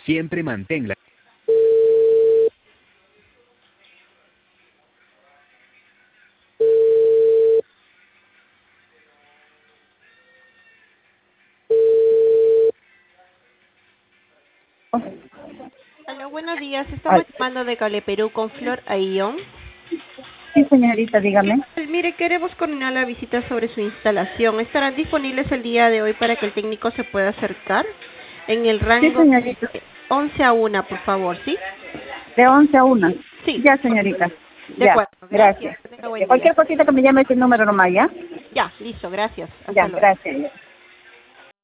Siempre manténla. Hola, buenos días. Al- Estamos llamando de Cable Perú con Flor Ayllón. Sí, señorita, dígame. Mire, queremos coordinar la visita sobre su instalación. ¿Estarán disponibles el día de hoy para que el técnico se pueda acercar? En el Sí, rango señorita. 11 a 1, por favor, ¿sí? De 11 a 1. Sí, Ya, señorita. de Ya, acuerdo. Gracias. gracias. Que tenga buen día. Cualquier cosita que me llame este número nomás, ¿ya? Ya, listo, gracias. Hasta Ya, luego. gracias.